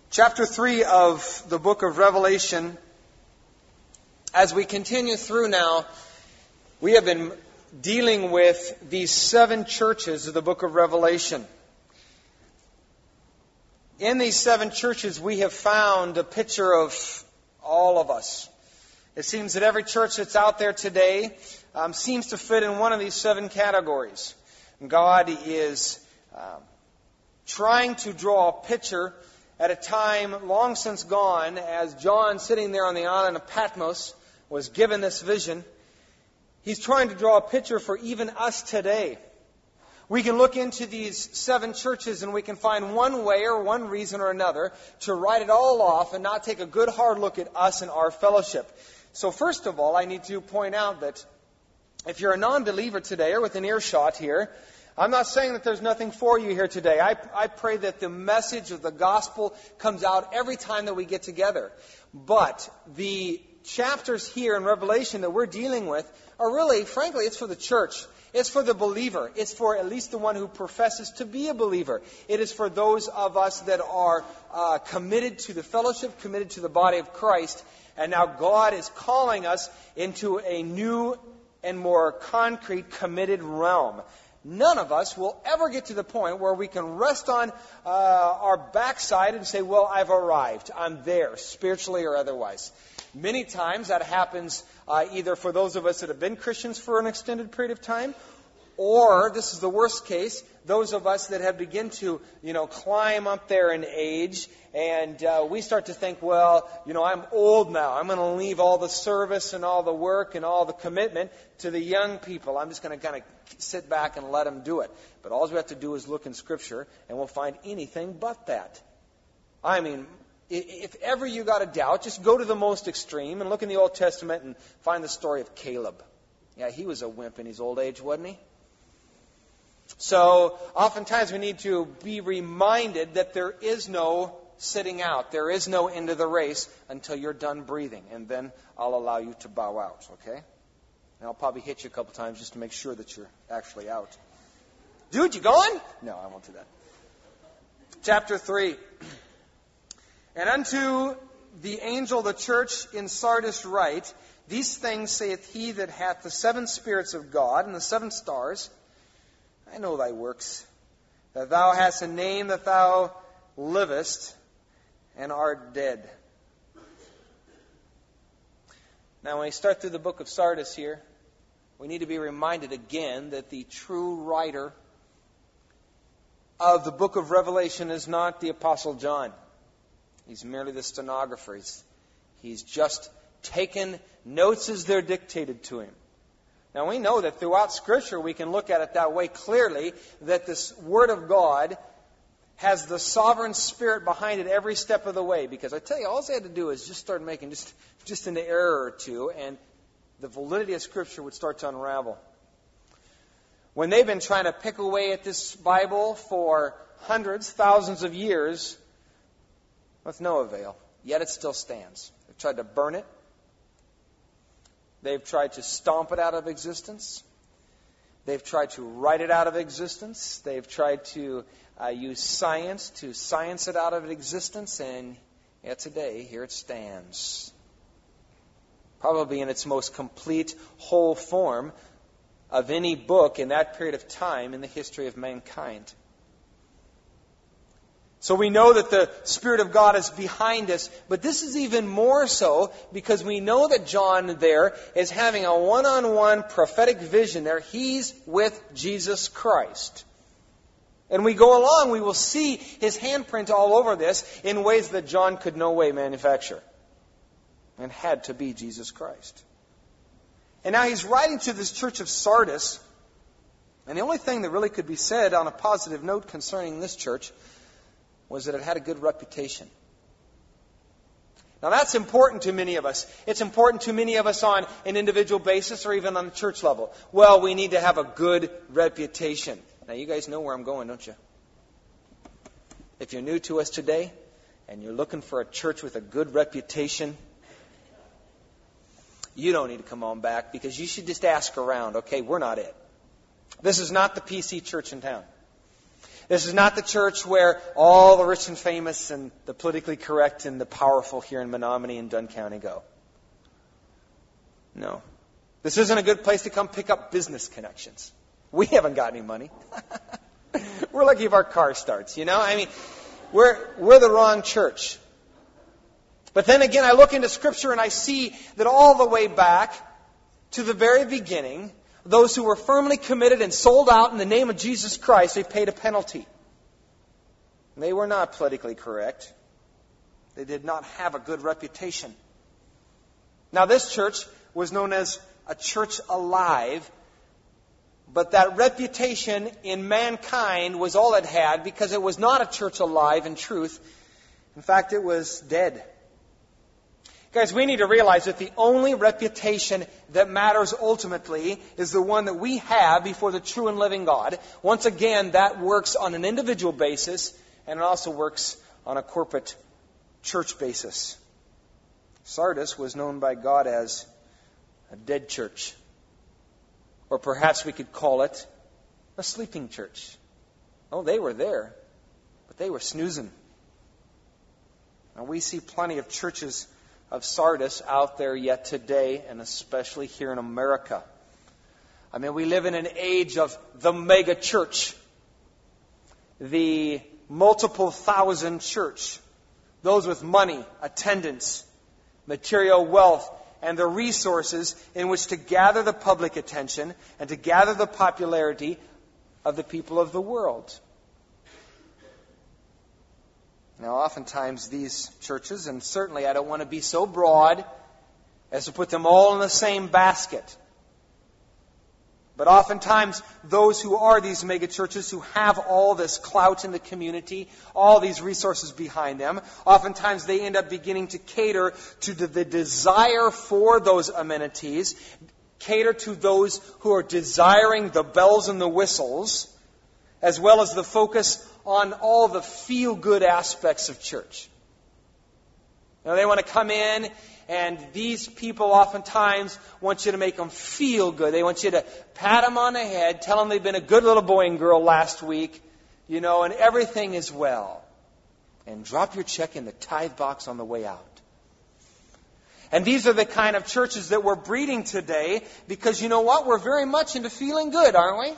Chapter 3 of the book of Revelation. As we continue through now, we have been dealing with these 7 churches of the book of Revelation. In these 7 churches, we have found a picture of all of us. It seems that every church that's out there today seems to fit in one of these 7 categories. God is trying to draw a picture at a time long since gone, as John, sitting there on the island of Patmos, was given this vision. He's trying to draw a picture for even us today. We can look into these 7 churches and we can find one way or one reason or another to write it all off and not take a good hard look at us and our fellowship. So first of all, I need to point out that if you're a non-believer today or with an earshot here, I'm not saying that there's nothing for you here today. I pray that the message of the gospel comes out every time that we get together. But the chapters here in Revelation that we're dealing with are really, frankly, it's for the church. It's for the believer. It's for at least the one who professes to be a believer. It is for those of us that are committed to the fellowship, committed to the body of Christ. And now God is calling us into a new and more concrete, committed realm. None of us will ever get to the point where we can rest on our backside and say, well, I've arrived. I'm there, spiritually or otherwise. Many times that happens either for those of us that have been Christians for an extended period of time, or, this is the worst case, those of us that have begun to, climb up there in age, and we start to think, well, I'm old now. I'm going to leave all the service and all the work and all the commitment to the young people. I'm just going to kind of sit back and let them do it. But all we have to do is look in Scripture, and we'll find anything but that. I mean, if ever you got a doubt, just go to the most extreme and look in the Old Testament and find the story of Caleb. Yeah, he was a wimp in his old age, wasn't he? So, oftentimes we need to be reminded that there is no sitting out. There is no end of the race until you're done breathing. And then I'll allow you to bow out, okay? And I'll probably hit you a couple times just to make sure that you're actually out. Dude, you going? No, I won't do that. Chapter 3. And unto the angel of the church in Sardis write, These things saith he that hath the 7 spirits of God and the 7 stars. I know thy works, that thou hast a name, that thou livest and art dead. Now, when we start through the book of Sardis here, we need to be reminded again that the true writer of the book of Revelation is not the Apostle John. He's merely the stenographer. He's just taken notes as they're dictated to him. Now, we know that throughout Scripture we can look at it that way clearly, that this Word of God has the sovereign Spirit behind it every step of the way. Because I tell you, all they had to do is just start making just an error or two, and the validity of Scripture would start to unravel. When they've been trying to pick away at this Bible for hundreds, thousands of years, with no avail, yet it still stands. They've tried to burn it. They've tried to stomp it out of existence. They've tried to write it out of existence. They've tried to use science to science it out of existence. And yet today, here it stands. Probably in its most complete, whole form of any book in that period of time in the history of mankind. So we know that the Spirit of God is behind us, but this is even more so because we know that John there is having a one-on-one prophetic vision there. He's with Jesus Christ. And we go along, we will see his handprint all over this in ways that John could no way manufacture. And had to be Jesus Christ. And now he's writing to this church of Sardis, and the only thing that really could be said on a positive note concerning this church was that it had a good reputation. Now that's important to many of us. It's important to many of us on an individual basis or even on the church level. Well, we need to have a good reputation. Now you guys know where I'm going, don't you? If you're new to us today and you're looking for a church with a good reputation, you don't need to come on back because you should just ask around. Okay, we're not it. This is not the PC church in town. This is not the church where all the rich and famous and the politically correct and the powerful here in Menominee and Dunn County go. No. This isn't a good place to come pick up business connections. We haven't got any money. We're lucky if our car starts, you know? I mean, we're the wrong church. But then again, I look into Scripture and I see that all the way back to the very beginning, those who were firmly committed and sold out in the name of Jesus Christ, they paid a penalty. They were not politically correct. They did not have a good reputation. Now, this church was known as a church alive, but that reputation in mankind was all it had because it was not a church alive in truth. In fact, it was dead. Guys, we need to realize that the only reputation that matters ultimately is the one that we have before the true and living God. Once again, that works on an individual basis, and it also works on a corporate church basis. Sardis was known by God as a dead church. Or perhaps we could call it a sleeping church. Oh, they were there, but they were snoozing. Now, we see plenty of churches of Sardis out there yet today, and especially here in America. I mean, we live in an age of the mega church, the multiple thousand church, those with money, attendance, material wealth, and the resources in which to gather the public attention and to gather the popularity of the people of the world. Now, oftentimes these churches, and certainly I don't want to be so broad as to put them all in the same basket, but oftentimes those who are these mega churches who have all this clout in the community, all these resources behind them, oftentimes they end up beginning to cater to the desire for those amenities, cater to those who are desiring the bells and the whistles, as well as the focus on all the feel-good aspects of church. Now, they want to come in, and these people oftentimes want you to make them feel good. They want you to pat them on the head, tell them they've been a good little boy and girl last week, you know, and everything is well. And drop your check in the tithe box on the way out. And these are the kind of churches that we're breeding today because, you know what, we're very much into feeling good, aren't we?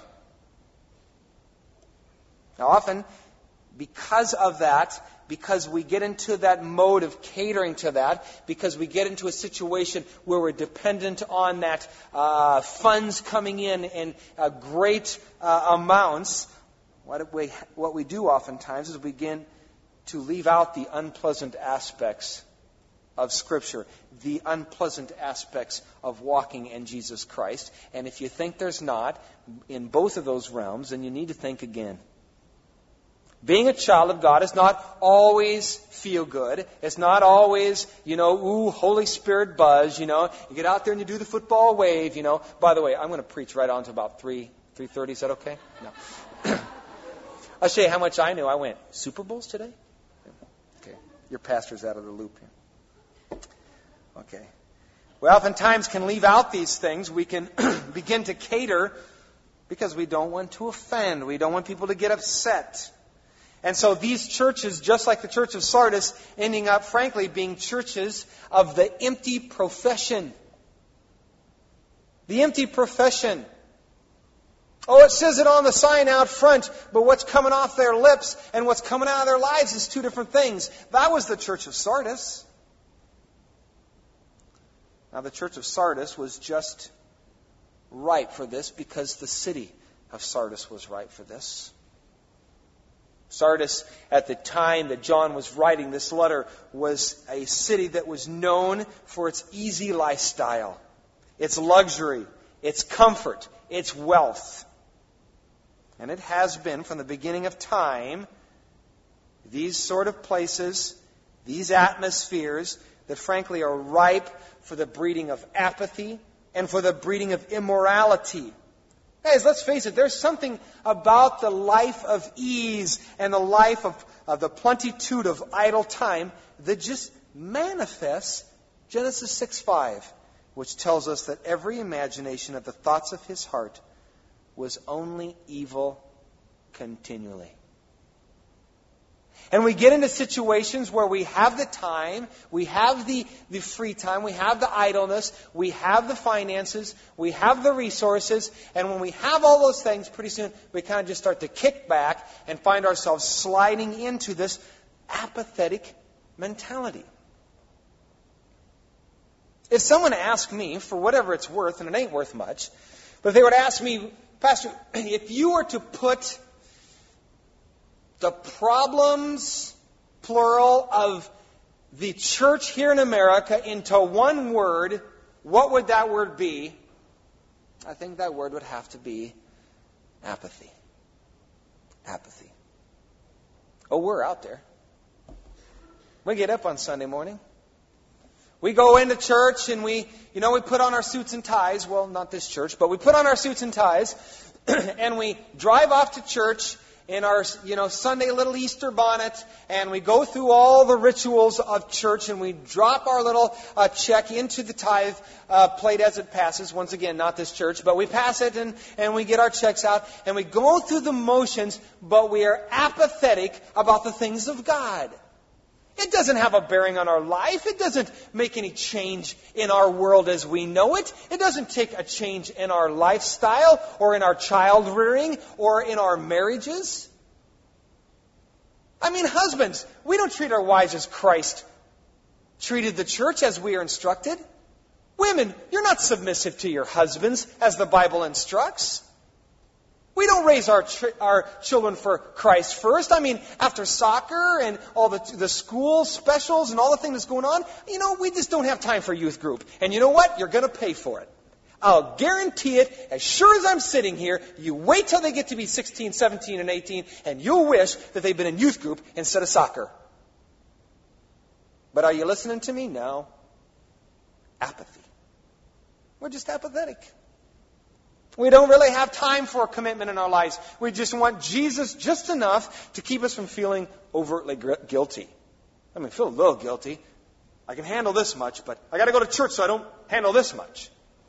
Now, often, because of that, because we get into that mode of catering to that, because we get into a situation where we're dependent on that funds coming in great amounts, what we do oftentimes is we begin to leave out the unpleasant aspects of Scripture, the unpleasant aspects of walking in Jesus Christ. And if you think there's not in both of those realms, then you need to think again. Being a child of God is not always feel good. It's not always, Holy Spirit buzz, You get out there and you do the football wave, By the way, I'm going to preach right on to about 3:30. Is that okay? No. I'll show you how much I knew. I went, Super Bowls today? Okay. Your pastor's out of the loop here. Okay. We oftentimes can leave out these things. We can begin to cater because we don't want to offend. We don't want people to get upset. And so these churches, just like the church of Sardis, ending up, frankly, being churches of the empty profession. The empty profession. Oh, it says it on the sign out front, but what's coming off their lips and what's coming out of their lives is two different things. That was the church of Sardis. Now, the church of Sardis was just right for this because the city of Sardis was right for this. Sardis, at the time that John was writing this letter, was a city that was known for its easy lifestyle, its luxury, its comfort, its wealth. And it has been from the beginning of time, these sort of places, these atmospheres that frankly are ripe for the breeding of apathy and for the breeding of immorality. Guys, let's face it, there's something about the life of ease and the life of the plenitude of idle time that just manifests Genesis 6:5, which tells us that every imagination of the thoughts of his heart was only evil continually. And we get into situations where we have the time, we have the free time, we have the idleness, we have the finances, we have the resources, and when we have all those things, pretty soon we kind of just start to kick back and find ourselves sliding into this apathetic mentality. If someone asked me, for whatever it's worth, and it ain't worth much, but if they were to ask me, Pastor, if you were to put the problems, plural, of the church here in America into one word, what would that word be? I think that word would have to be apathy. Apathy. Oh, we're out there. We get up on Sunday morning. We go into church and we put on our suits and ties. Well, not this church, but we put on our suits and ties and we drive off to church in our, Sunday little Easter bonnet, and we go through all the rituals of church, and we drop our little check into the tithe plate as it passes. Once again, not this church, but we pass it, and we get our checks out, and we go through the motions, but we are apathetic about the things of God. It doesn't have a bearing on our life. It doesn't make any change in our world as we know it. It doesn't take a change in our lifestyle or in our child rearing or in our marriages. I mean, husbands, we don't treat our wives as Christ treated the church, as we are instructed. Women, you're not submissive to your husbands as the Bible instructs. We don't raise our children for Christ first. I mean, after soccer and all the school specials and all the things that's going on, we just don't have time for youth group. And you know what? You're going to pay for it. I'll guarantee it. As sure as I'm sitting here, you wait till they get to be 16, 17, and 18, and you'll wish that they've been in youth group instead of soccer. But are you listening to me? No. Apathy. We're just apathetic. We don't really have time for a commitment in our lives. We just want Jesus just enough to keep us from feeling overtly guilty. I mean, feel a little guilty. I can handle this much, but I got to go to church so I don't handle this much.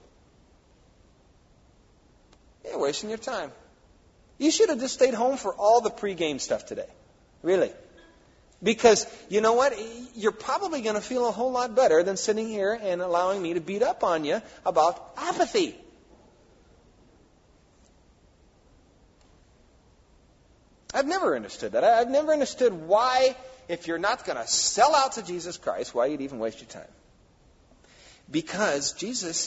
You're wasting your time. You should have just stayed home for all the pregame stuff today. Really. Because, you know what? You're probably going to feel a whole lot better than sitting here and allowing me to beat up on you about apathy. I've never understood that. I've never understood why, if you're not going to sell out to Jesus Christ, why you'd even waste your time. Because Jesus,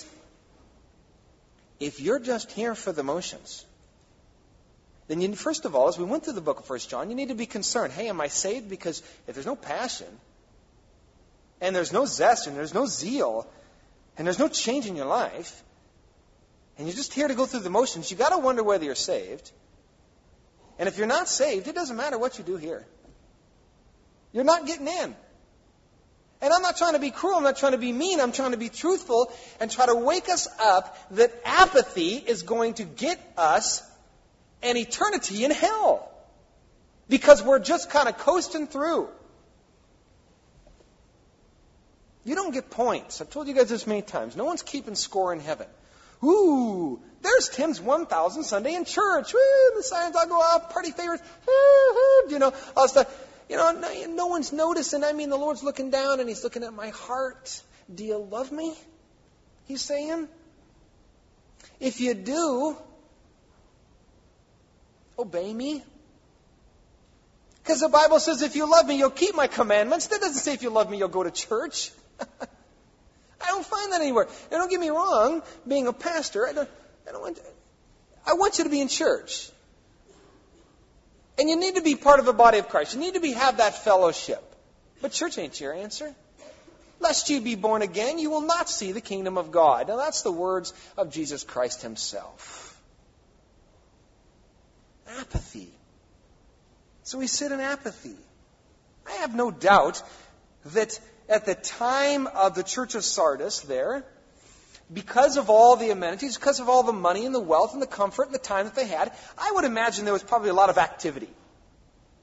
if you're just here for the motions, then you, first of all, as we went through the book of 1 John, you need to be concerned. Hey, am I saved? Because if there's no passion, and there's no zest, and there's no zeal, and there's no change in your life, and you're just here to go through the motions, you've got to wonder whether you're saved. And if you're not saved, it doesn't matter what you do here. You're not getting in. And I'm not trying to be cruel. I'm not trying to be mean. I'm trying to be truthful and try to wake us up that apathy is going to get us an eternity in hell. Because we're just kind of coasting through. You don't get points. I've told you guys this many times. No one's keeping score in heaven. Ooh, there's Tim's 1,000 Sunday in church. Woo, the signs all go out, party favorites. All that stuff. No one's noticing. I mean, the Lord's looking down and He's looking at my heart. Do you love me? He's saying. If you do, obey me. Because the Bible says if you love me, you'll keep my commandments. That doesn't say if you love me, you'll go to church. I don't find that anywhere. Now, don't get me wrong. Being a pastor, I want you to be in church. And you need to be part of the body of Christ. You need to have that fellowship. But church ain't your answer. Lest you be born again, you will not see the kingdom of God. Now that's the words of Jesus Christ Himself. Apathy. So we sit in apathy. I have no doubt that at the time of the church of Sardis there, because of all the amenities, because of all the money and the wealth and the comfort and the time that they had, I would imagine there was probably a lot of activity.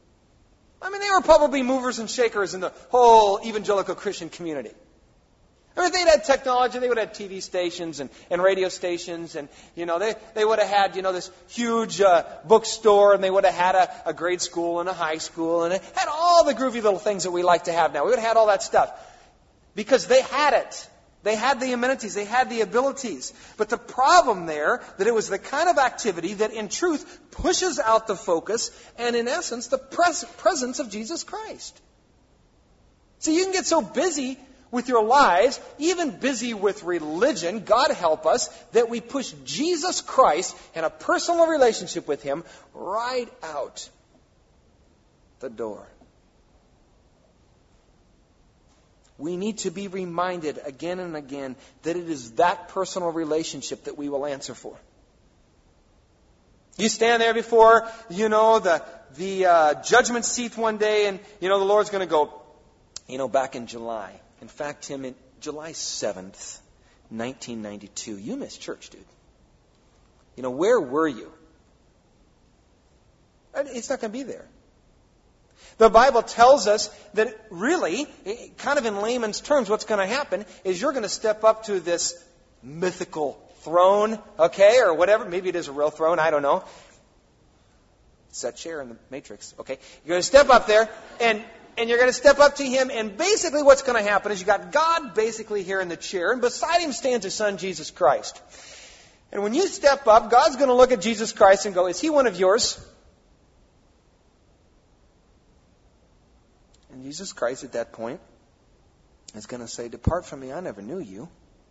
I mean, they were probably movers and shakers in the whole evangelical Christian community. I mean, if they'd had technology, they would have had TV stations and radio stations, and, they would have had, this huge bookstore, and they would have had a grade school and a high school, and it had all the groovy little things that we like to have now. We would have had all that stuff. Because they had it. They had the amenities. They had the abilities. But the problem there, that it was the kind of activity that in truth pushes out the focus and in essence the presence of Jesus Christ. So you can get so busy with your lives, even busy with religion, God help us, that we push Jesus Christ and a personal relationship with Him right out the door. We need to be reminded again and again that it is that personal relationship that we will answer for. You stand there before, the judgment seat one day, and, the Lord's going to go, back in July. In fact, Tim, in July 7th, 1992, you missed church, dude. Where were you? It's not going to be there. The Bible tells us that really, kind of in layman's terms, what's going to happen is you're going to step up to this mythical throne, okay, or whatever. Maybe it is a real throne, I don't know. It's that chair in the Matrix, okay. You're going to step up there, and you're going to step up to Him, and basically what's going to happen is you got God basically here in the chair, and beside Him stands His Son, Jesus Christ. And when you step up, God's going to look at Jesus Christ and go, is He one of yours? And Jesus Christ at that point is going to say, depart from me, I never knew you.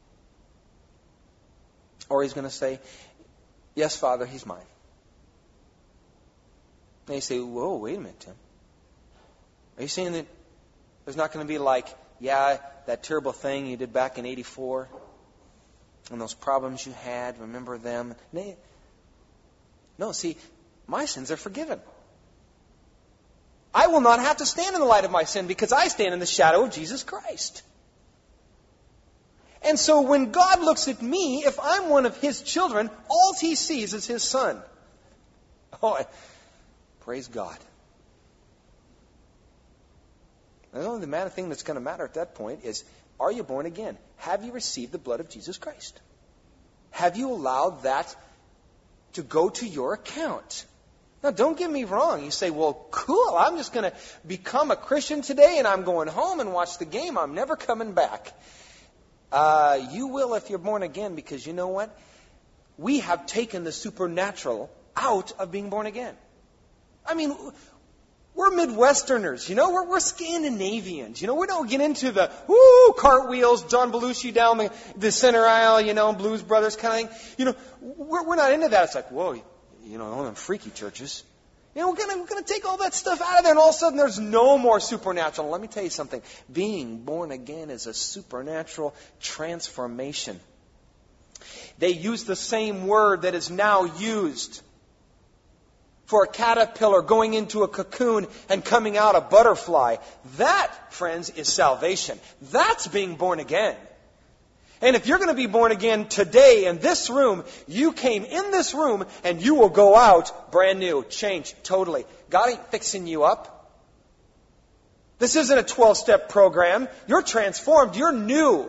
Or He's going to say, yes, Father, He's mine. And you say, whoa, wait a minute, Tim. Are you saying that there's not going to be like, that terrible thing you did back in 84? And those problems you had, remember them? No, see, my sins are forgiven. I will not have to stand in the light of my sin because I stand in the shadow of Jesus Christ. And so when God looks at me, if I'm one of His children, all He sees is His Son. Oh, praise God. The only thing that's going to matter at that point is, are you born again? Have you received the blood of Jesus Christ? Have you allowed that to go to your account? Now, don't get me wrong. You say, well, cool, I'm just going to become a Christian today and I'm going home and watch the game. I'm never coming back. You will if you're born again, because you know what? We have taken the supernatural out of being born again. I mean, we're Midwesterners, we're Scandinavians. We don't get into the, cartwheels, John Belushi down the center aisle, Blues Brothers kind of thing. We're not into that. It's like, whoa, all them freaky churches. We're gonna take all that stuff out of there, and all of a sudden there's no more supernatural. Let me tell you something. Being born again is a supernatural transformation. They use the same word that is now used for a caterpillar going into a cocoon and coming out a butterfly. That, friends, is salvation. That's being born again. And if you're going to be born again today in this room, you came in this room and you will go out brand new, changed totally. God ain't fixing you up. This isn't a 12-step program. You're transformed. You're new.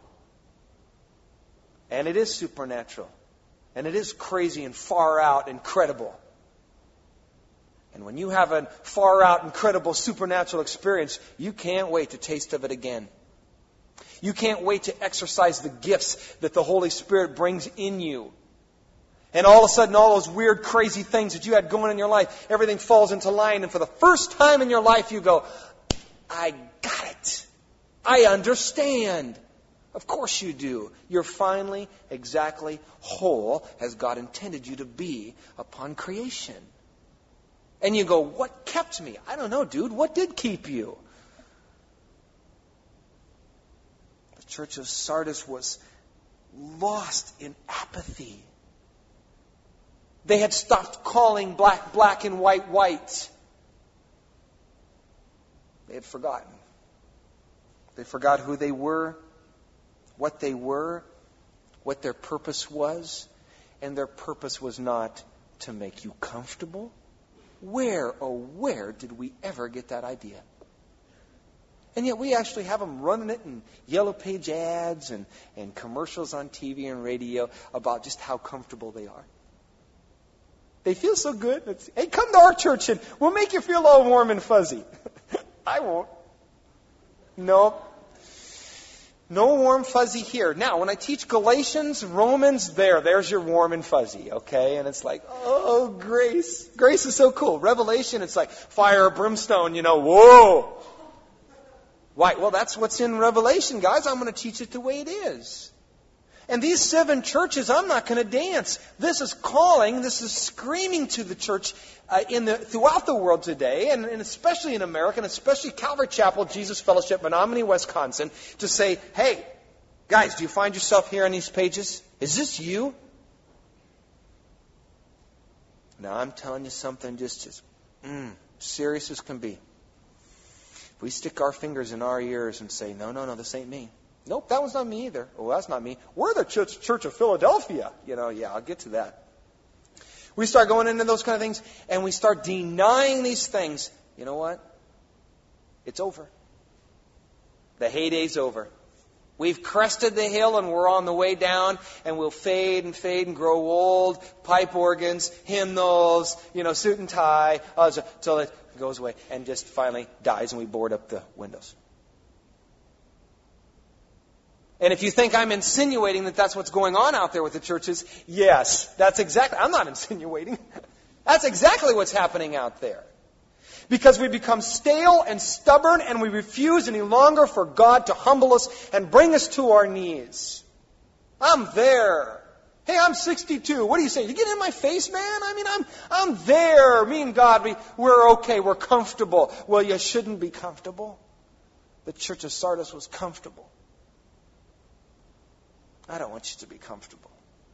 And it is supernatural. And it is crazy and far out, incredible. And when you have a far out, incredible, supernatural experience, you can't wait to taste of it again. You can't wait to exercise the gifts that the Holy Spirit brings in you. And all of a sudden, all those weird, crazy things that you had going in your life, everything falls into line. And for the first time in your life, you go, I got it. I understand. Of course you do. You're finally exactly whole as God intended you to be upon creation. And you go, what kept me? I don't know, dude. What did keep you? The church of Sardis was lost in apathy. They had stopped calling black, black, and white, white. They had forgotten. They forgot who they were, what their purpose was. And their purpose was not to make you comfortable. Where, oh where did we ever get that idea? And yet we actually have them running it in yellow page ads and commercials on TV and radio about just how comfortable they are. They feel so good. Hey, come to our church and we'll make you feel all warm and fuzzy. I won't. Nope. No warm fuzzy here. Now, when I teach Galatians, Romans, there's your warm and fuzzy, okay? And it's like, oh, grace. Grace is so cool. Revelation, it's like fire, brimstone, whoa. Why? Well, that's what's in Revelation, guys. I'm going to teach it the way it is. And these 7 churches, I'm not going to dance. This is calling, this is screaming to the church throughout the world today, and especially in America, and especially Calvary Chapel, Jesus Fellowship, Menominee, Wisconsin, to say, hey, guys, do you find yourself here on these pages? Is this you? Now, I'm telling you something just serious as can be. If we stick our fingers in our ears and say, no, this ain't me. Nope, that one's not me either. Oh, that's not me. We're the Church of Philadelphia. Yeah, I'll get to that. We start going into those kind of things, and we start denying these things. You know what? It's over. The heyday's over. We've crested the hill, and we're on the way down, and we'll fade and grow old. Pipe organs, hymnals, suit and tie, till it goes away and just finally dies, and we board up the windows. And if you think I'm insinuating that that's what's going on out there with the churches, yes, I'm not insinuating. That's exactly what's happening out there. Because we become stale and stubborn and we refuse any longer for God to humble us and bring us to our knees. I'm there. Hey, I'm 62. What do you say? You get in my face, man? I'm there. Me and God, we're okay. We're comfortable. Well, you shouldn't be comfortable. The church of Sardis was comfortable. I don't want you to be comfortable.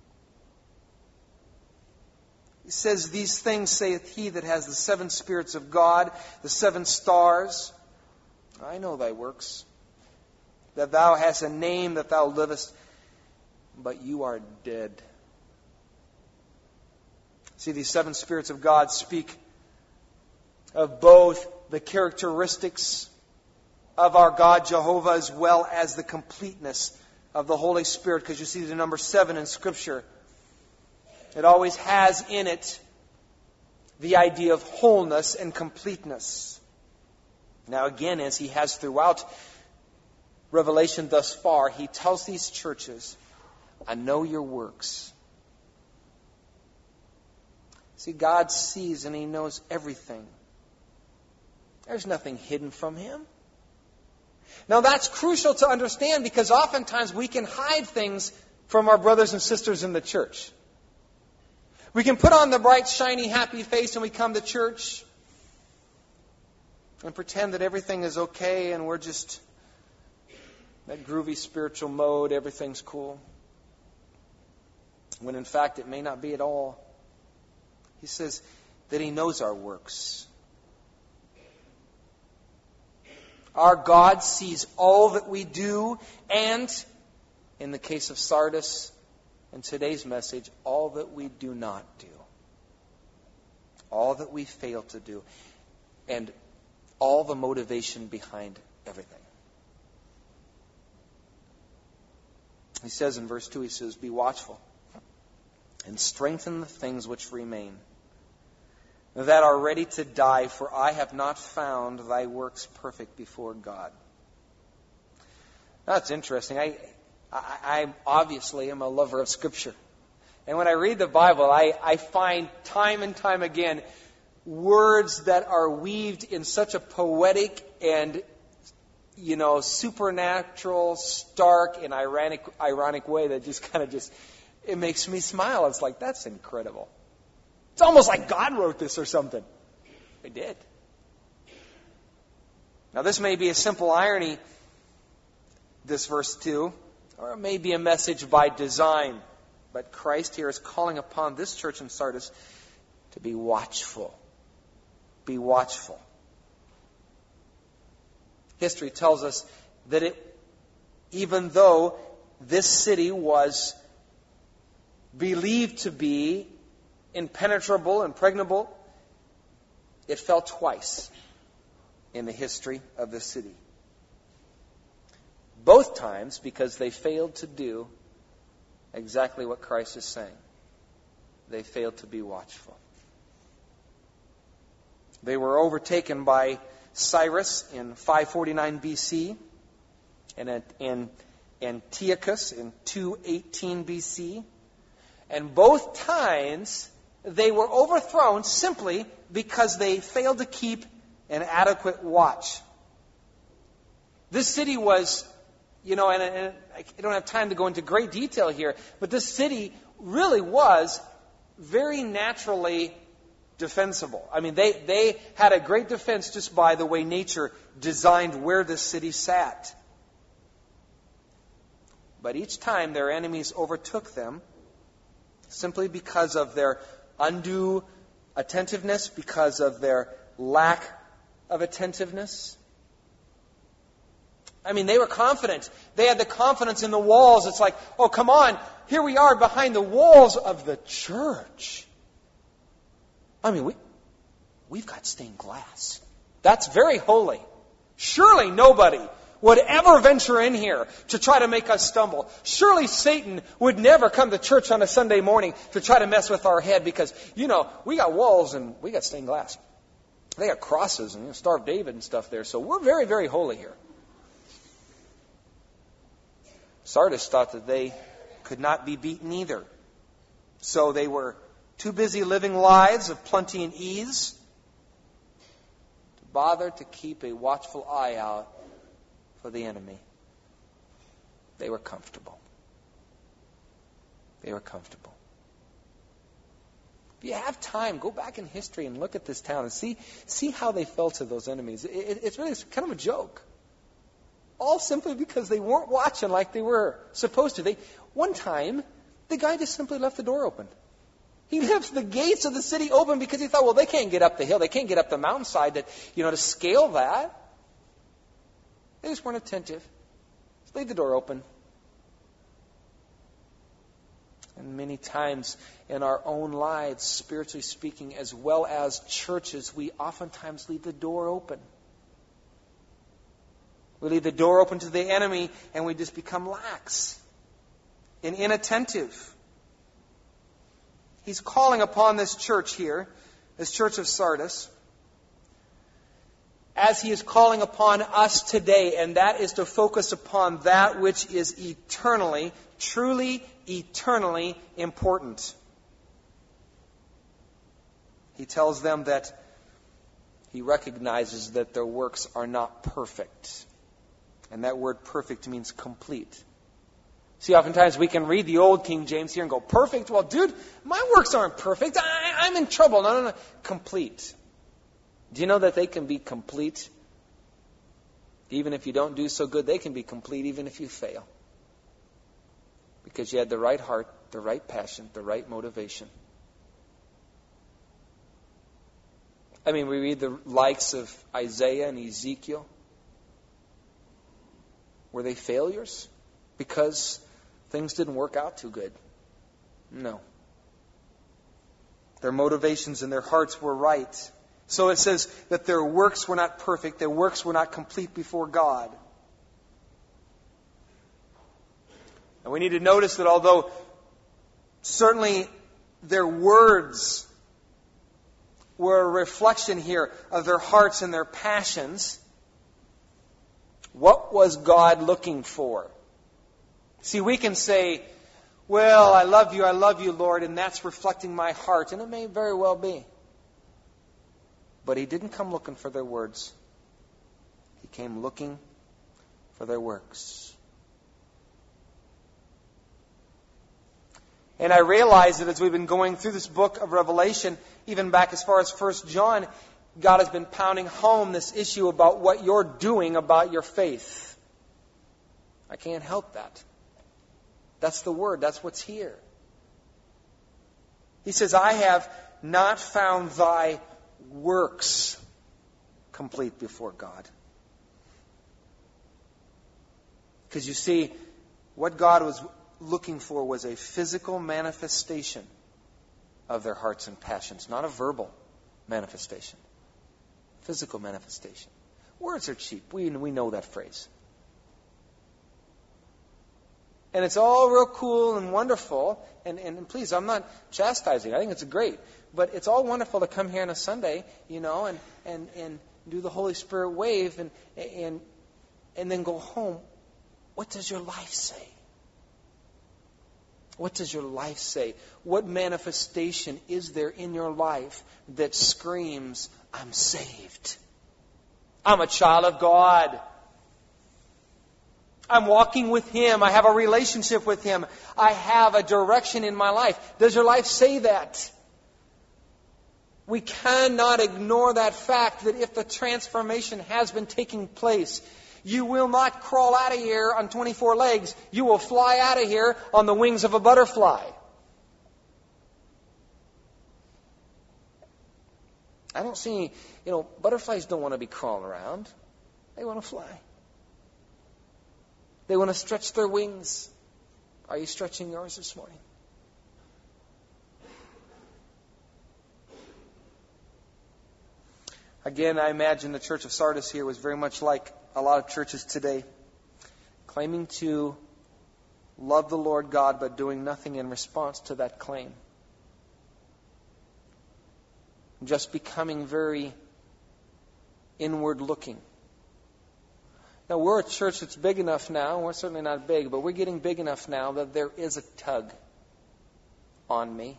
He says, these things saith he that has the 7 spirits of God, the 7 stars. I know thy works, that thou hast a name, that thou livest, but you are dead. See, these 7 spirits of God speak of both the characteristics of our God Jehovah as well as the completeness of the Holy Spirit, because you see the number 7 in Scripture. It always has in it the idea of wholeness and completeness. Now again, as he has throughout Revelation thus far, he tells these churches, I know your works. See, God sees and he knows everything. There's nothing hidden from him. Now that's crucial to understand, because oftentimes we can hide things from our brothers and sisters in the church. We can put on the bright, shiny, happy face when we come to church and pretend that everything is okay and we're just that groovy spiritual mode, everything's cool. When in fact it may not be at all. He says that he knows our works. Our God sees all that we do, and in the case of Sardis, in today's message, all that we do not do. All that we fail to do. And all the motivation behind everything. He says in verse 2, he says, be watchful and strengthen the things which remain, that are ready to die, for I have not found thy works perfect before God. That's interesting. I obviously am a lover of Scripture. And when I read the Bible, I find time and time again words that are weaved in such a poetic and, supernatural, stark, and ironic way that it makes me smile. It's like, that's incredible. It's almost like God wrote this or something. He did. Now this may be a simple irony, this verse 2, or it may be a message by design. But Christ here is calling upon this church in Sardis to be watchful. Be watchful. History tells us that even though this city was believed to be impenetrable, impregnable, it fell twice in the history of the city. Both times because they failed to do exactly what Christ is saying. They failed to be watchful. They were overtaken by Cyrus in 549 BC and Antiochus in 218 BC. And both times they were overthrown simply because they failed to keep an adequate watch. This city was, and I don't have time to go into great detail here, but this city really was very naturally defensible. I mean, they had a great defense just by the way nature designed where this city sat. But each time their enemies overtook them simply because of their undue attentiveness, because of their lack of attentiveness. I mean, they were confident. They had the confidence in the walls. It's like, oh, come on, here we are behind the walls of the church. I mean, we've got stained glass. That's very holy. Surely nobody would ever venture in here to try to make us stumble. Surely Satan would never come to church on a Sunday morning to try to mess with our head because, we got walls and we got stained glass. They got crosses and Star of David and stuff there. So we're very, very holy here. Sardis thought that they could not be beaten either. So they were too busy living lives of plenty and ease to bother to keep a watchful eye out for the enemy. They were comfortable. They were comfortable. If you have time, go back in history and look at this town and see how they fell to those enemies. It's really kind of a joke. All simply because they weren't watching like they were supposed to. One time, the guy just simply left the door open. He left the gates of the city open because he thought, well, they can't get up the hill. They can't get up the mountainside to scale that. They just weren't attentive. Just leave the door open. And many times in our own lives, spiritually speaking, as well as churches, we oftentimes leave the door open. We leave the door open to the enemy and we just become lax and inattentive. He's calling upon this church here, this church of Sardis, as he is calling upon us today, and that is to focus upon that which is eternally, truly eternally important. He tells them that he recognizes that their works are not perfect. And that word perfect means complete. See, oftentimes we can read the old King James here and go, perfect? Well, dude, my works aren't perfect. I'm in trouble. No. Complete. Do you know that they can be complete? Even if you don't do so good, they can be complete even if you fail. Because you had the right heart, the right passion, the right motivation. I mean, we read the likes of Isaiah and Ezekiel. Were they failures because things didn't work out too good? No. Their motivations and their hearts were right. So it says that their works were not perfect, their works were not complete before God. And we need to notice that although certainly their words were a reflection here of their hearts and their passions, what was God looking for? See, we can say, well, I love you, Lord, and that's reflecting my heart. And it may very well be. But he didn't come looking for their words. He came looking for their works. And I realize that as we've been going through this book of Revelation, even back as far as 1 John, God has been pounding home this issue about what you're doing about your faith. I can't help that. That's the word. That's what's here. He says, I have not found thy works complete before God. Because you see, what God was looking for was a physical manifestation of their hearts and passions, not a verbal manifestation. Physical manifestation. Words are cheap. We know that phrase. And it's all real cool and wonderful. And please, I'm not chastising. I think it's great. But it's all wonderful to come here on a Sunday, and do the Holy Spirit wave and then go home. What does your life say? What does your life say? What manifestation is there in your life that screams, I'm saved? I'm a child of God. I'm walking with Him. I have a relationship with Him. I have a direction in my life. Does your life say that? We cannot ignore that fact that if the transformation has been taking place, you will not crawl out of here on 24 legs. You will fly out of here on the wings of a butterfly. I don't see, butterflies don't want to be crawling around. They want to fly. They want to stretch their wings. Are you stretching yours this morning? Again, I imagine the church of Sardis here was very much like a lot of churches today, claiming to love the Lord God but doing nothing in response to that claim. Just becoming very inward looking. Now, we're a church that's big enough now. We're certainly not big, but we're getting big enough now that there is a tug on me.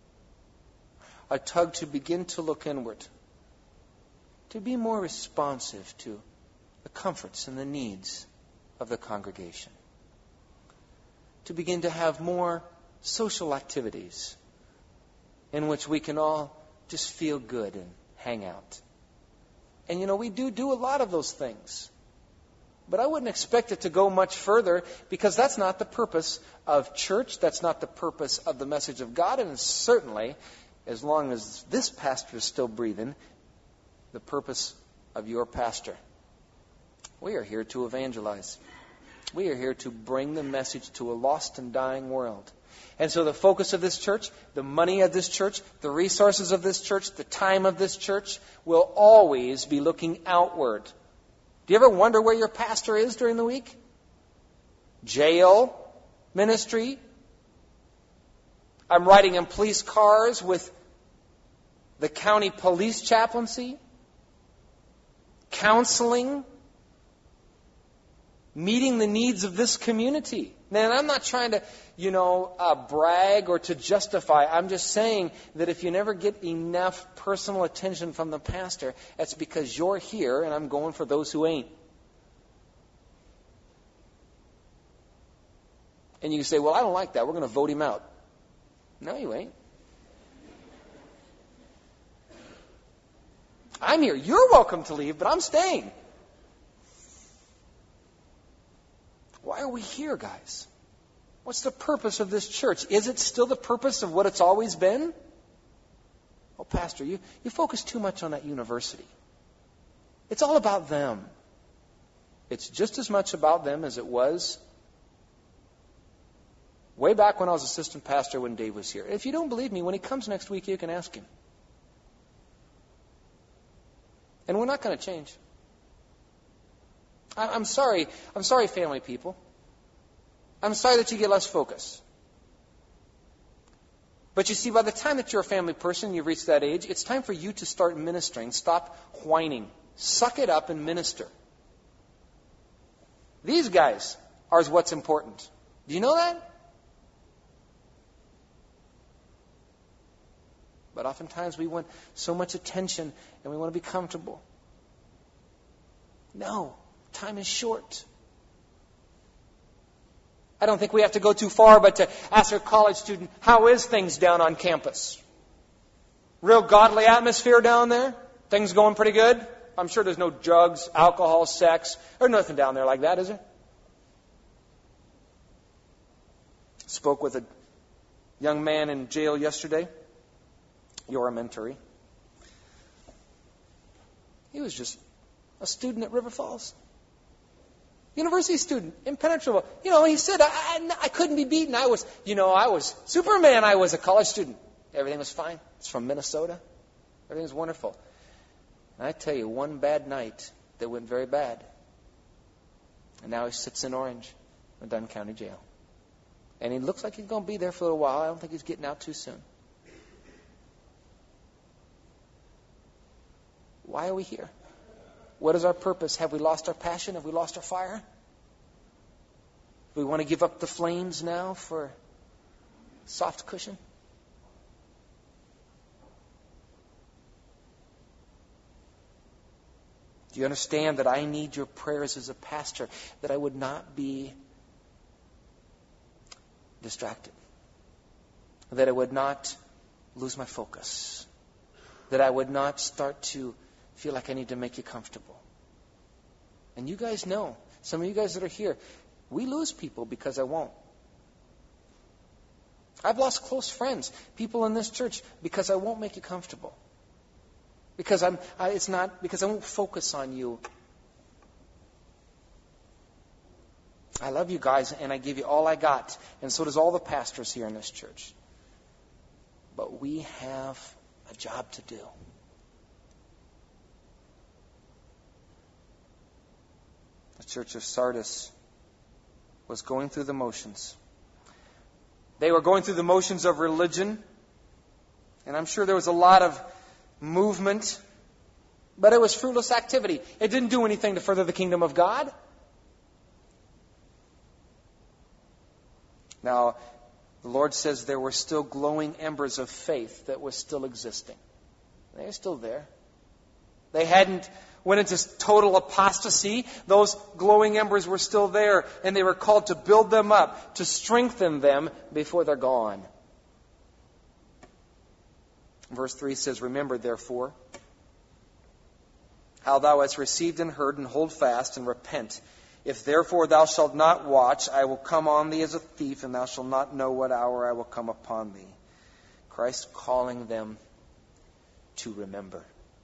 A tug to begin to look inward. To be more responsive to the comforts and the needs of the congregation. To begin to have more social activities in which we can all just feel good and hang out. And we do a lot of those things. But I wouldn't expect it to go much further, because that's not the purpose of church. That's not the purpose of the message of God. And certainly, as long as this pastor is still breathing, the purpose of your pastor. We are here to evangelize. We are here to bring the message to a lost and dying world. And so the focus of this church, the money of this church, the resources of this church, the time of this church will always be looking outward. Do you ever wonder where your pastor is during the week? Jail, ministry. I'm riding in police cars with the county police chaplaincy. Counseling. Meeting the needs of this community. Now, I'm not trying to, brag or to justify. I'm just saying that if you never get enough personal attention from the pastor, that's because you're here and I'm going for those who ain't. And you can say, well, I don't like that. We're going to vote him out. No, you ain't. I'm here. You're welcome to leave, but I'm staying. Why are we here, guys? What's the purpose of this church? Is it still the purpose of what it's always been? Oh, Pastor, you focus too much on that university. It's all about them. It's just as much about them as it was way back when I was assistant pastor when Dave was here. If you don't believe me, when he comes next week, you can ask him. And we're not going to change. I'm sorry, family people. I'm sorry that you get less focus. But you see, by the time that you're a family person, you've reached that age, it's time for you to start ministering. Stop whining. Suck it up and minister. These guys are what's important. Do you know that? But oftentimes we want so much attention and we want to be comfortable. No. Time is short. I don't think we have to go too far, but to ask a college student, how is things down on campus? Real godly atmosphere down there? Things going pretty good? I'm sure there's no drugs, alcohol, sex. There's nothing down there like that, is there? Spoke with a young man in jail yesterday. You're a mentee. He was just a student at River Falls. University student, impenetrable. He said, I couldn't be beaten. I was Superman. I was a college student. Everything was fine. It's from Minnesota. Everything was wonderful. And I tell you, one bad night that went very bad. And now he sits in Orange, in Dunn County Jail. And he looks like he's going to be there for a little while. I don't think he's getting out too soon. Why are we here? What is our purpose? Have we lost our passion? Have we lost our fire? Do we want to give up the flames now for soft cushion? Do you understand that I need your prayers as a pastor, that I would not be distracted, that I would not lose my focus, that I would not start to feel like I need to make you comfortable? And you guys know, some of you guys that are here, we lose people because I won't. I've lost close friends, people in this church, because I won't make you comfortable. Because it's not because I won't focus on you. I love you guys, and I give you all I got, and so does all the pastors here in this church. But we have a job to do. The church of Sardis was going through the motions. They were going through the motions of religion, and I'm sure there was a lot of movement, but it was fruitless activity. It didn't do anything to further the kingdom of God. Now, the Lord says there were still glowing embers of faith that was still existing. They're still there. They hadn't went into total apostasy. Those glowing embers were still there, and they were called to build them up, to strengthen them before they're gone. Verse 3 says, "Remember, therefore, how thou hast received and heard, and hold fast, and repent. If therefore thou shalt not watch, I will come on thee as a thief, and thou shalt not know what hour I will come upon thee." Christ calling them to remember.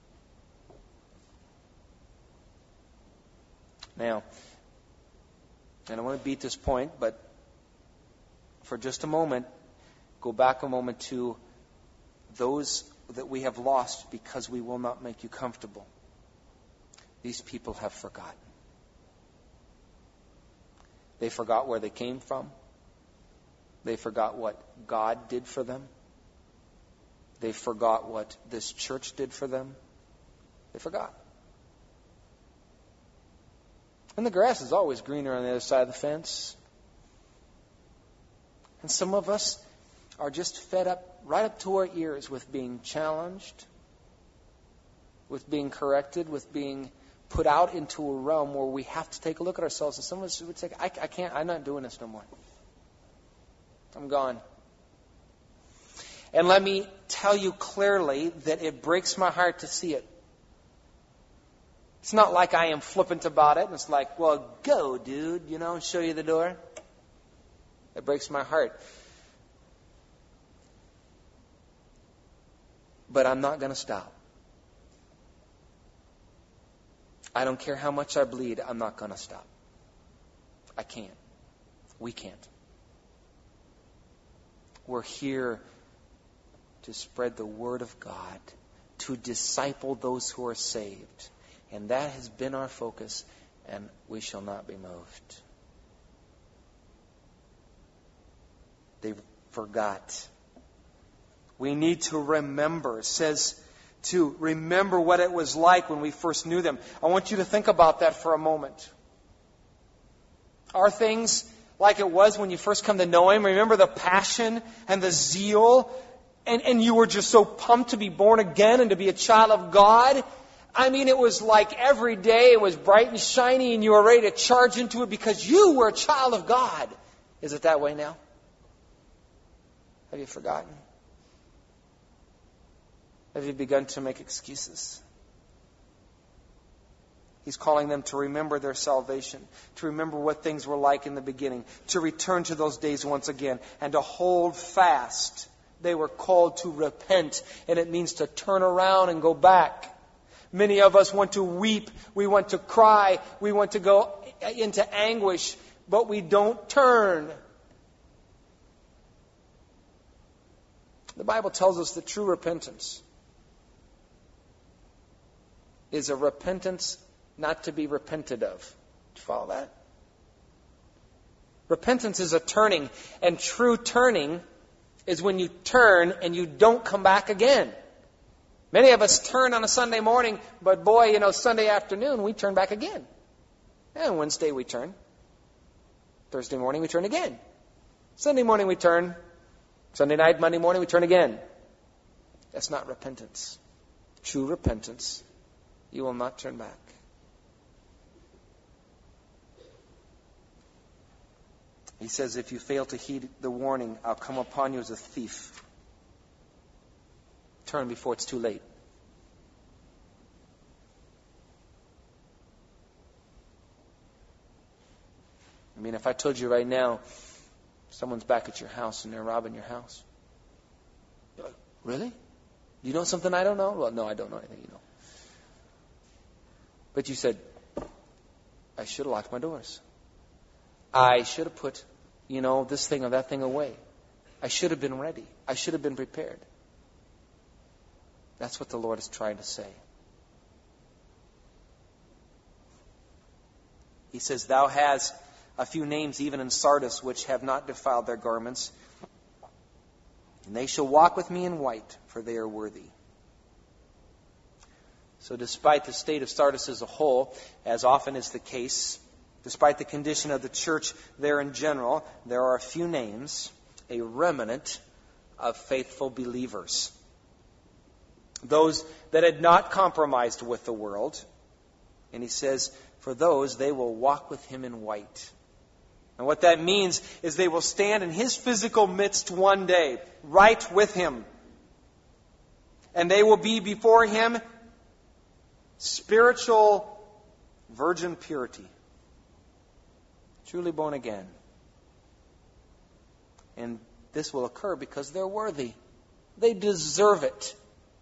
Now, and I want to beat this point, but for just a moment, go back a moment to those that we have lost because we will not make you comfortable. These people have forgotten. They forgot where they came from. They forgot what God did for them. They forgot what this church did for them. They forgot. And the grass is always greener on the other side of the fence. And some of us are just fed up, right up to our ears, with being challenged, with being corrected, with being put out into a realm where we have to take a look at ourselves. And some of us would say, I can't, I'm not doing this no more. I'm gone. And let me tell you clearly that it breaks my heart to see it. It's not like I am flippant about it. And it's like, well, go, dude, show you the door. It breaks my heart. But I'm not going to stop. I don't care how much I bleed, I'm not going to stop. I can't. We can't. We're here to spread the word of God, to disciple those who are saved. And that has been our focus, and we shall not be moved. They forgot. We need to remember. It says to remember what it was like when we first knew them. I want you to think about that for a moment. Are things like it was when you first come to know Him? Remember the passion and the zeal? And you were just so pumped to be born again and to be a child of God? I mean, it was like every day it was bright and shiny and you were ready to charge into it because you were a child of God. Is it that way now? Have you forgotten? Have you begun to make excuses? He's calling them to remember their salvation, to remember what things were like in the beginning, to return to those days once again, and to hold fast. They were called to repent, and it means to turn around and go back. Many of us want to weep, we want to cry, we want to go into anguish, but we don't turn. The Bible tells us that true repentance is a repentance not to be repented of. Do you follow that? Repentance is a turning, and true turning is when you turn and you don't come back again. Many of us turn on a Sunday morning, but boy, Sunday afternoon we turn back again. And Wednesday we turn. Thursday morning we turn again. Sunday morning we turn. Sunday night, Monday morning we turn again. That's not repentance. True repentance, you will not turn back. He says, if you fail to heed the warning, I'll come upon you as a thief. Turn before it's too late. I mean, if I told you right now, someone's back at your house and they're robbing your house. You're like, really? You know something I don't know? Well, no, I don't know anything you know. But you said, I should have locked my doors. I should have put, this thing or that thing away. I should have been ready. I should have been prepared. That's what the Lord is trying to say. He says, thou hast a few names even in Sardis which have not defiled their garments, and they shall walk with me in white, for they are worthy. So despite the state of Sardis as a whole, as often is the case, despite the condition of the church there in general, there are a few names, a remnant of faithful believers. Those that had not compromised with the world. And he says, for those, they will walk with him in white. And what that means is they will stand in his physical midst one day, right with him. And they will be before him spiritual virgin purity. Truly born again. And this will occur because they're worthy. They deserve it.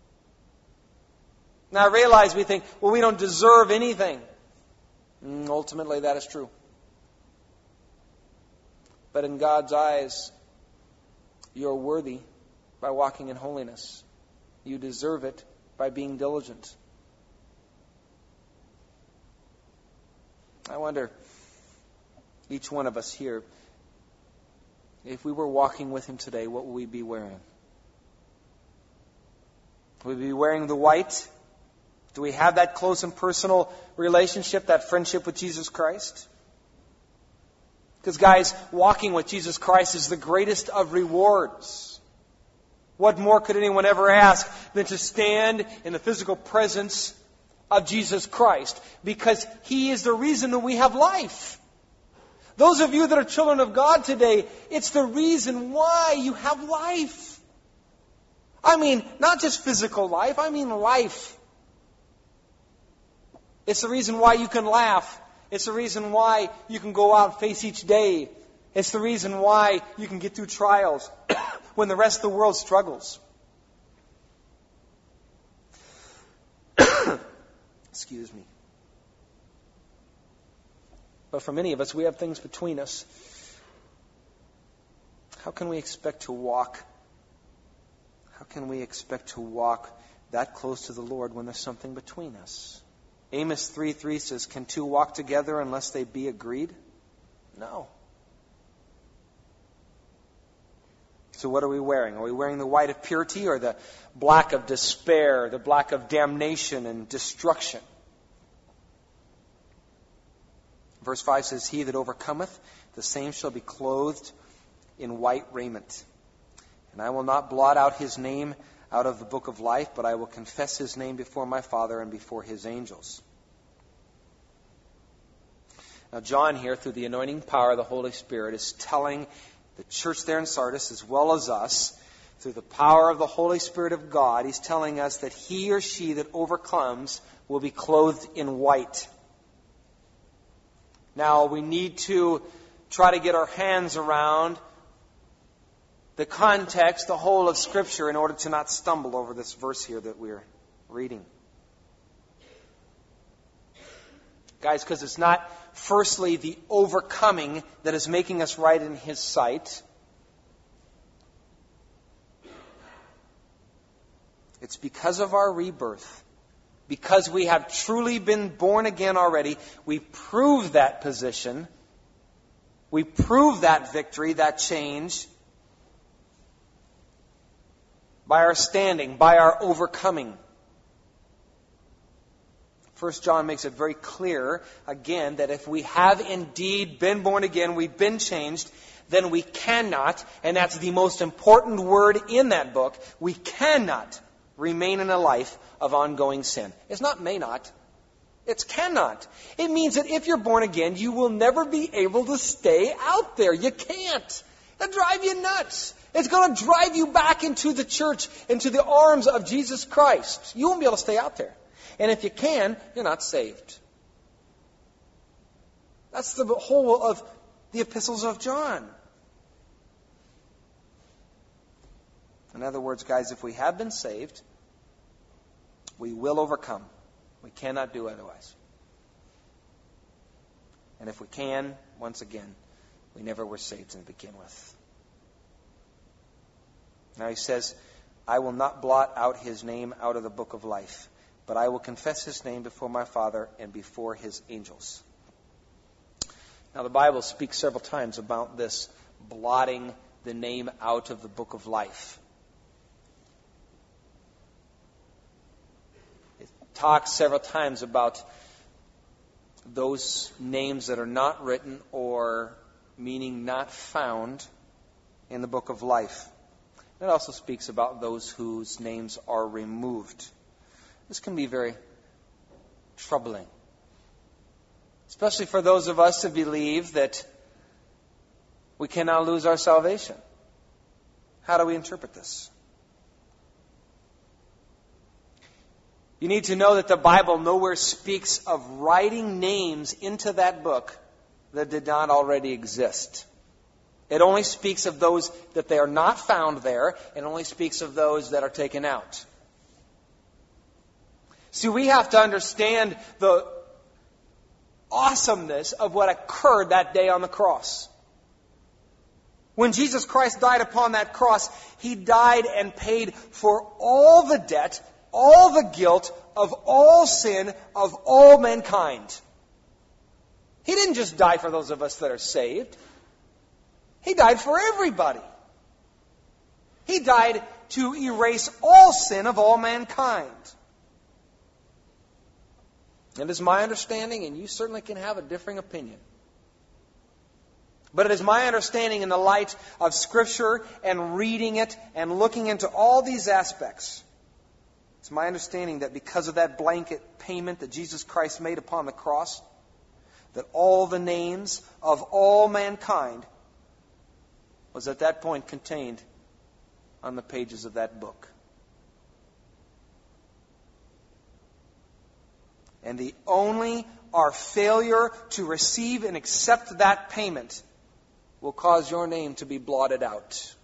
Now I realize we think, well, we don't deserve anything. Ultimately, that is true. But in God's eyes, you're worthy by walking in holiness. You deserve it by being diligent. I wonder, each one of us here, if we were walking with him today, what would we be wearing? Would we be wearing the white? Do we have that close and personal relationship, that friendship with Jesus Christ? Because guys, walking with Jesus Christ is the greatest of rewards. What more could anyone ever ask than to stand in the physical presence of Jesus Christ? Because He is the reason that we have life. Those of you that are children of God today, it's the reason why you have life. I mean, not just physical life, I mean life. It's the reason why you can laugh. It's the reason why you can go out and face each day. It's the reason why you can get through trials when the rest of the world struggles. Excuse me. But for many of us, we have things between us. How can we expect to walk? How can we expect to walk that close to the Lord when there's something between us? Amos 3:3 says, can two walk together unless they be agreed? No. So what are we wearing? Are we wearing the white of purity or the black of despair, the black of damnation and destruction? Verse 5 says, he that overcometh, the same shall be clothed in white raiment. And I will not blot out his name out of the book of life, but I will confess his name before my Father and before his angels. Now John here, through the anointing power of the Holy Spirit, is telling the church there in Sardis, as well as us, through the power of the Holy Spirit of God, he's telling us that he or she that overcomes will be clothed in white. Now we need to try to get our hands around the context, the whole of Scripture, in order to not stumble over this verse here that we're reading. Guys, because it's not firstly the overcoming that is making us right in His sight. It's because of our rebirth. Because we have truly been born again already, we prove that position. We prove that victory, that change, by our standing, by our overcoming. 1 John makes it very clear, again, that if we have indeed been born again, we've been changed, then we cannot, and that's the most important word in that book, we cannot remain in a life of ongoing sin. It's not may not. It's cannot. It means that if you're born again, you will never be able to stay out there. You can't. It'll drive you nuts. It's going to drive you back into the church, into the arms of Jesus Christ. You won't be able to stay out there. And if you can, you're not saved. That's the whole of the epistles of John. In other words, guys, if we have been saved, we will overcome. We cannot do otherwise. And if we can, once again, we never were saved to begin with. Now he says, I will not blot out his name out of the book of life, but I will confess his name before my Father and before his angels. Now the Bible speaks several times about this blotting the name out of the book of life. It talks several times about those names that are not written or meaning not found in the book of life. It also speaks about those whose names are removed. This can be very troubling, especially for those of us who believe that we cannot lose our salvation. How do we interpret this? You need to know that the Bible nowhere speaks of writing names into that book that did not already exist. It only speaks of those that they are not found there. It only speaks of those that are taken out. See, we have to understand the awesomeness of what occurred that day on the cross. When Jesus Christ died upon that cross, He died and paid for all the debt, all the guilt of all sin of all mankind. He didn't just die for those of us that are saved. He died for everybody. He died to erase all sin of all mankind. It is my understanding, and you certainly can have a differing opinion, but it is my understanding in the light of Scripture and reading it and looking into all these aspects, it's my understanding that because of that blanket payment that Jesus Christ made upon the cross, that all the names of all mankind was at that point contained on the pages of that book. And the only our failure to receive and accept that payment will cause your name to be blotted out.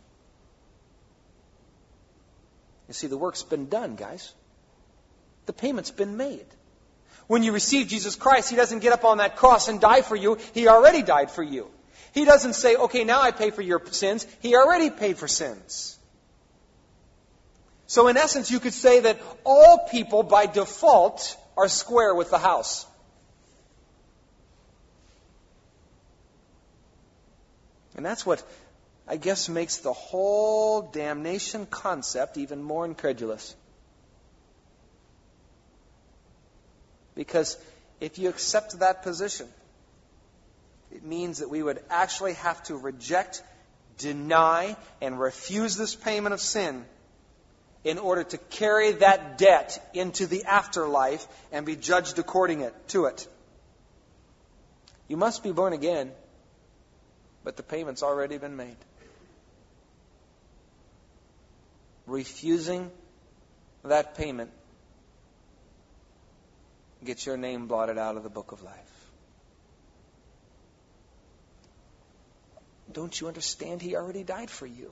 You see, the work's been done, guys. The payment's been made. When you receive Jesus Christ, He doesn't get up on that cross and die for you. He already died for you. He doesn't say, okay, now I pay for your sins. He already paid for sins. So in essence, you could say that all people by default are square with the house. And that's what, I guess, makes the whole damnation concept even more incredulous. Because if you accept that position, it means that we would actually have to reject, deny, and refuse this payment of sin in order to carry that debt into the afterlife and be judged according to it. You must be born again, but the payment's already been made. Refusing that payment gets your name blotted out of the book of life. Don't you understand? He already died for you.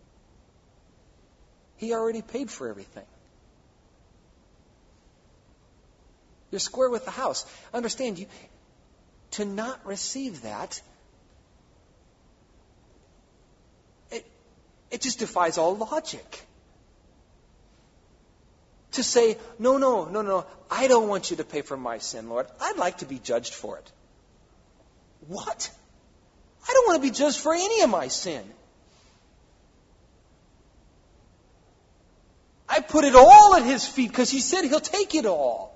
He already paid for everything. You're square with the house. Understand, to not receive that, it just defies all logic. To say, no, I don't want you to pay for my sin, Lord. I'd like to be judged for it. What? I don't want to be judged for any of my sin. I put it all at His feet because He said He'll take it all.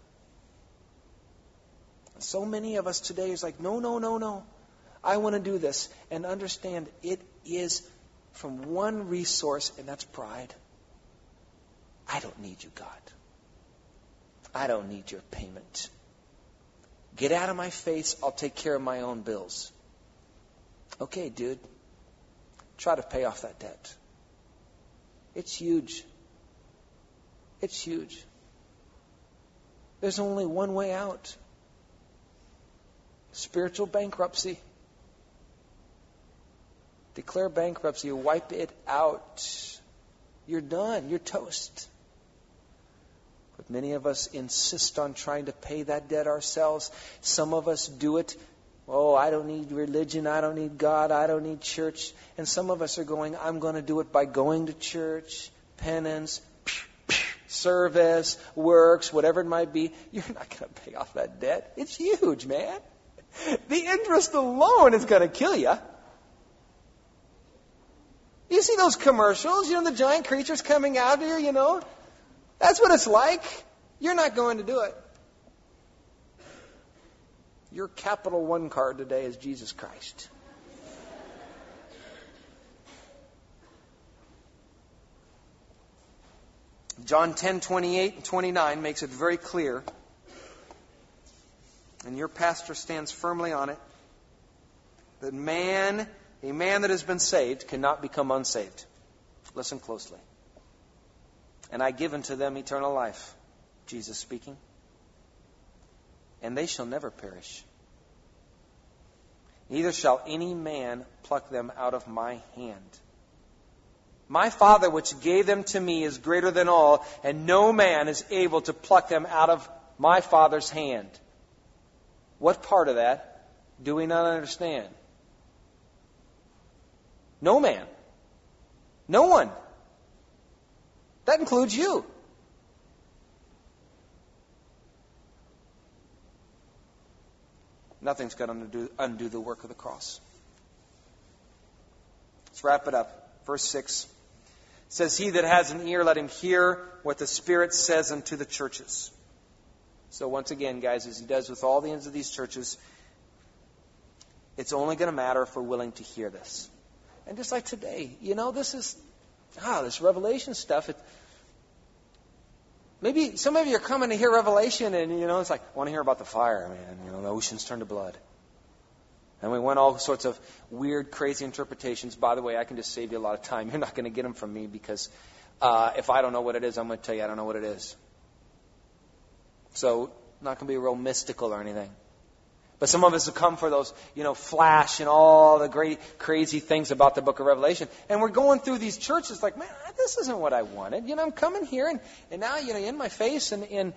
So many of us today is like, no. I want to do this. And understand it is from one resource, and that's pride. I don't need you, God. I don't need your payment. Get out of my face. I'll take care of my own bills. Okay, dude. Try to pay off that debt. It's huge. It's huge. There's only one way out. Spiritual bankruptcy. Declare bankruptcy. Wipe it out. You're done. You're toast. But many of us insist on trying to pay that debt ourselves. Some of us do it. Oh, I don't need religion. I don't need God. I don't need church. And some of us are going, I'm going to do it by going to church, penance, service, works, whatever it might be. You're not going to pay off that debt. It's huge, man. The interest alone is going to kill you. You see those commercials, the giant creatures coming out here, That's what it's like. You're not going to do it. Your Capital One card today is Jesus Christ. John 10:28 and 29 makes it very clear, and your pastor stands firmly on it, that a man that has been saved cannot become unsaved. Listen closely. And I give unto them eternal life, Jesus speaking, and they shall never perish. Neither shall any man pluck them out of my hand. My Father which gave them to me is greater than all, and no man is able to pluck them out of my Father's hand. What part of that do we not understand? No man. No one. That includes you. Nothing's going to undo the work of the cross. Let's wrap it up. Verse 6 says, He that has an ear, let him hear what the Spirit says unto the churches. So once again, guys, as He does with all the ends of these churches, it's only going to matter if we're willing to hear this. And just like today, this Revelation stuff. Maybe some of you are coming to hear Revelation and, it's like, I want to hear about the fire, man. The oceans turn to blood. And we went all sorts of weird, crazy interpretations. By the way, I can just save you a lot of time. You're not going to get them from me because if I don't know what it is, I'm going to tell you I don't know what it is. So, not going to be real mystical or anything. But some of us have come for those, flash and all the great, crazy things about the book of Revelation. And we're going through these churches like, man, this isn't what I wanted. I'm coming here and now, in my face and hey,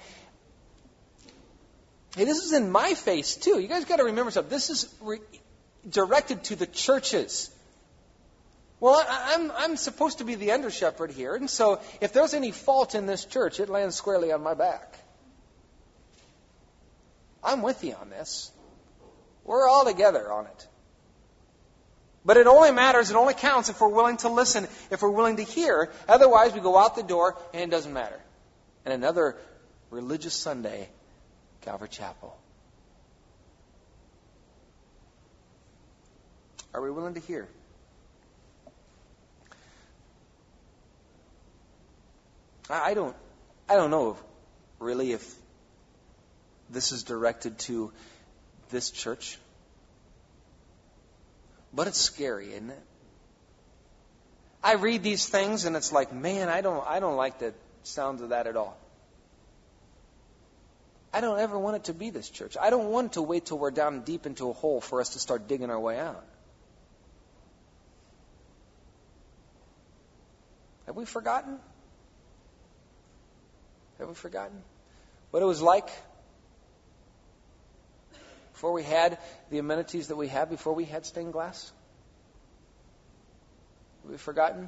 this is in my face too. You guys got to remember something. This is directed to the churches. Well, I'm supposed to be the under shepherd here. And so if there's any fault in this church, it lands squarely on my back. I'm with you on this. We're all together on it. But it only matters, it only counts if we're willing to listen, if we're willing to hear. Otherwise, we go out the door and it doesn't matter. And another religious Sunday, Calvary Chapel. Are we willing to hear? I don't know really if this is directed to this church. But it's scary, isn't it? I read these things and it's like, man, I don't like the sounds of that at all. I don't ever want it to be this church. I don't want to wait till we're down deep into a hole for us to start digging our way out. Have we forgotten? Have we forgotten what it was like before we had the amenities that we have, before we had stained glass? Have we forgotten?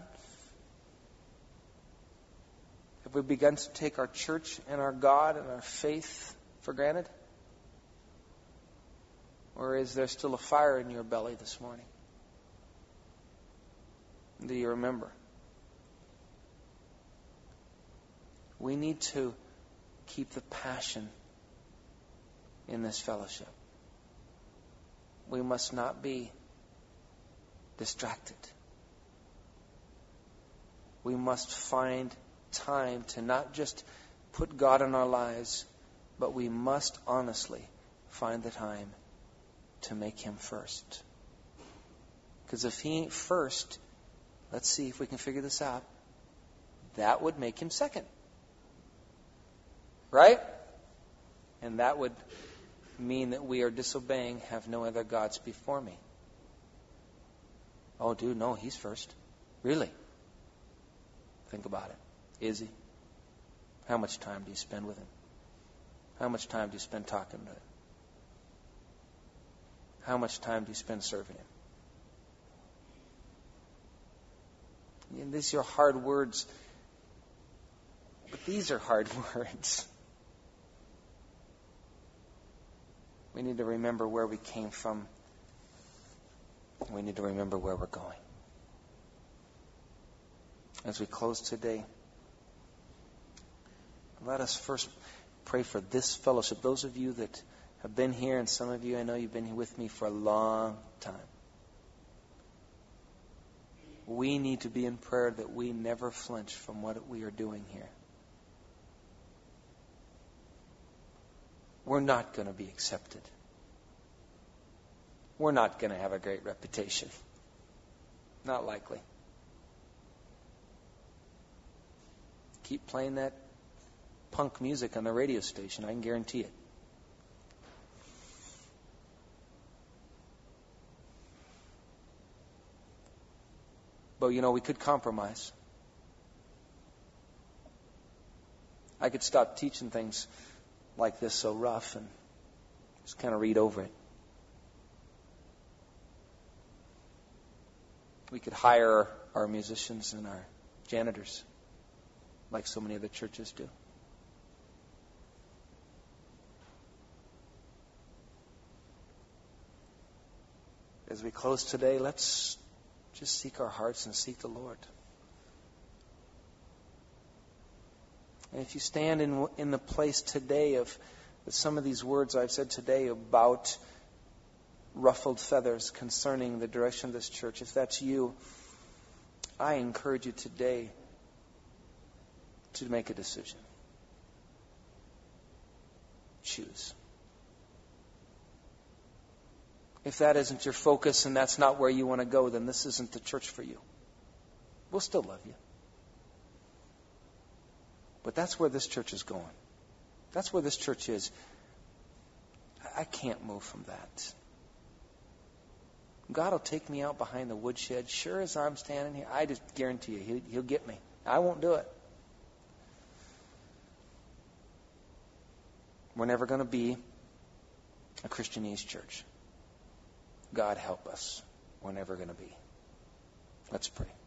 Have we begun to take our church and our God and our faith for granted? Or is there still a fire in your belly this morning? Do you remember? We need to keep the passion in this fellowship. We must not be distracted. We must find time to not just put God in our lives, but we must honestly find the time to make Him first. Because if He ain't first, let's see if we can figure this out, that would make Him second. Right? And that would mean that we are disobeying, have no other gods before me. Oh, dude, no, He's first. Really? Think about it. Is He? How much time do you spend with Him? How much time do you spend talking to Him? How much time do you spend serving Him? And these are hard words, but these are hard words. We need to remember where we came from. We need to remember where we're going. As we close today, let us first pray for this fellowship. Those of you that have been here, and some of you, I know you've been here with me for a long time. We need to be in prayer that we never flinch from what we are doing here. We're not going to be accepted. We're not going to have a great reputation. Not likely. Keep playing that punk music on the radio station. I can guarantee it. But, we could compromise. I could stop teaching things like this so rough and just kind of read over it. We could hire our musicians and our janitors like so many other churches do. As we close today, let's just seek our hearts and seek the Lord. And if you stand in the place today of some of these words I've said today about ruffled feathers concerning the direction of this church, if that's you, I encourage you today to make a decision. Choose. If that isn't your focus and that's not where you want to go, then this isn't the church for you. We'll still love you. But that's where this church is going. That's where this church is. I can't move from that. God will take me out behind the woodshed. Sure as I'm standing here, I just guarantee you, He'll get me. I won't do it. We're never going to be a Christianese church. God help us. We're never going to be. Let's pray.